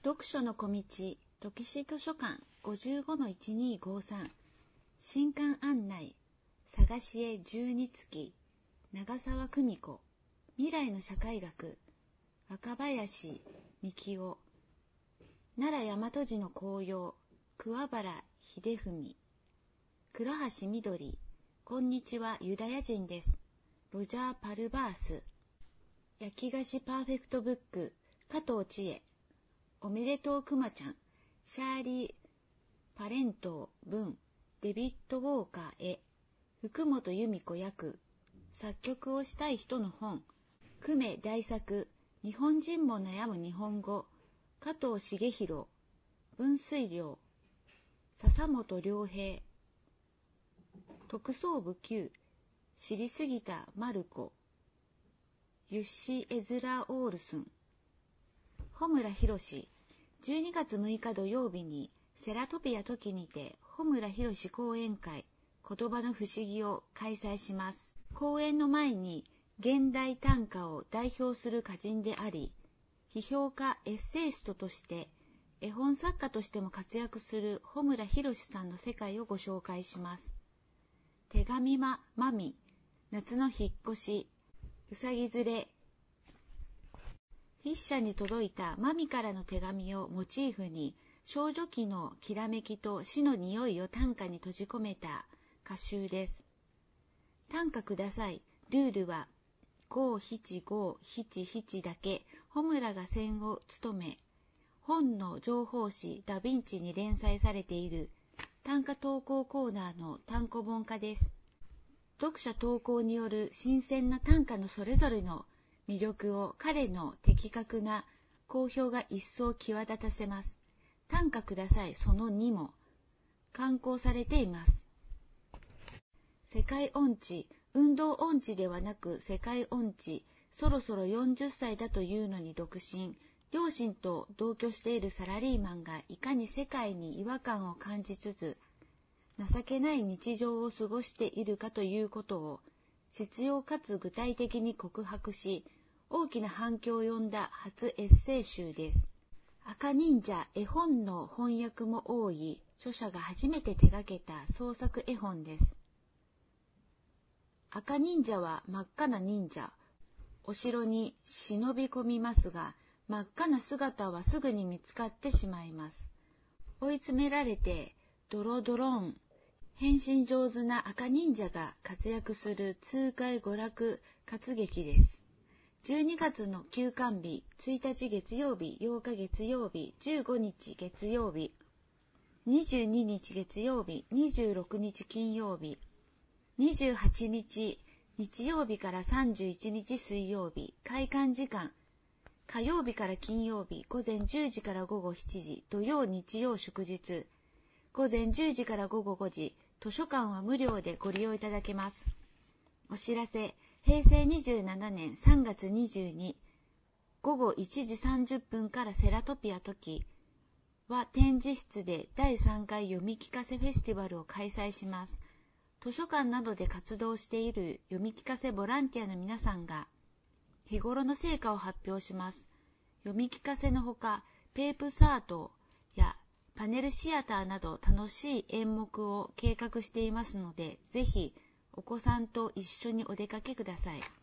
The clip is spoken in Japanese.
読書の小道、時志図書館 55-1253 新刊案内、探し絵12月、長澤久美子、未来の社会学、若林幹夫、奈良大和路の紅葉、桑原秀文、倉橋みどり、こんにちはユダヤ人です。ロジャー・パルバース、焼き菓子パーフェクトブック、加藤千恵、おめでとうくまちゃん、シャーリー・パレントー文、デビッド・ウォーカー絵、福本由美子訳、作曲をしたい人の本、久米大作、日本人も悩む日本語、加藤茂弘、分水寮、笹本良平、特捜部9、知りすぎたマルコ、ユッシー・エズラー・オールスン、穂村弘、12月6日土曜日にセラトピア時にて穂村弘講演会言葉の不思議を開催します。講演の前に現代短歌を代表する歌人であり、批評家エッセイストとして絵本作家としても活躍する穂村弘さんの世界をご紹介します。手紙まみ、夏の引っ越し、うさぎ連れ、筆者に届いたマミからの手紙をモチーフに少女期のきらめきと死の匂いを短歌に閉じ込めた歌集です。短歌ください。ルールは57577だけ。穂村が選を務め、本の情報誌ダヴィンチに連載されている短歌投稿コーナーの単行本化です。読者投稿による新鮮な短歌のそれぞれの魅力を彼の的確な好評が一層際立たせます。短歌くださいその2も刊行されています。世界音痴、運動音痴ではなく世界音痴、そろそろ40歳だというのに独身、両親と同居しているサラリーマンがいかに世界に違和感を感じつつ、情けない日常を過ごしているかということを実用かつ具体的に告白し、大きな反響を呼んだ初エッセイ集です。赤忍者絵本の翻訳も多い著者が初めて手掛けた創作絵本です。赤忍者は真っ赤な忍者、お城に忍び込みますが、真っ赤な姿はすぐに見つかってしまいます。追い詰められてドロドロン、変身上手な赤忍者が活躍する痛快娯楽活劇です。12月の休刊日、1日月曜日、8日月曜日、15日月曜日、22日月曜日、26日金曜日、28日日曜日から31日水曜日、開館時間、火曜日から金曜日、午前10時から午後7時、土曜日曜祝日、午前10時から午後5時、図書館は無料でご利用いただけます。お知らせ、平成27年3月22、午後1時30分からセラトピア時は展示室で第3回読み聞かせフェスティバルを開催します。図書館などで活動している読み聞かせボランティアの皆さんが日頃の成果を発表します。読み聞かせのほか、ペープサートやパネルシアターなど楽しい演目を計画していますので、ぜひお子さんと一緒にお出かけください。